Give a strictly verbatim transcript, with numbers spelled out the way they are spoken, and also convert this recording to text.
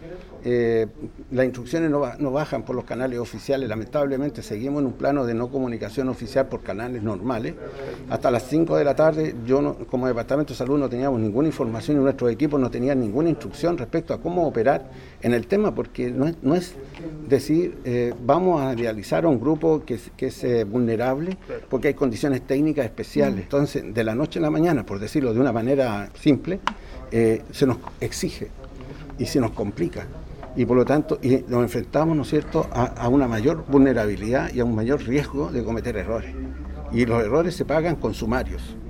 eh, las instrucciones no, no bajan por los canales oficiales, lamentablemente seguimos en un plano de no comunicación oficial por canales normales. Hasta las cinco de la tarde yo no, como Departamento de Salud no teníamos ninguna información y nuestros equipos no tenían ninguna instrucción respecto a cómo operar en el tema, porque no es, no es decir, eh, vamos a realizar a un grupo que, que es eh, vulnerable porque hay condiciones técnicas especiales. Entonces, de la noche a la mañana, por decirlo de una manera simple, eh, se nos exige y se nos complica. Y por lo tanto y nos enfrentamos, ¿no es cierto?, a, a una mayor vulnerabilidad y a un mayor riesgo de cometer errores. Y los errores se pagan con sumarios.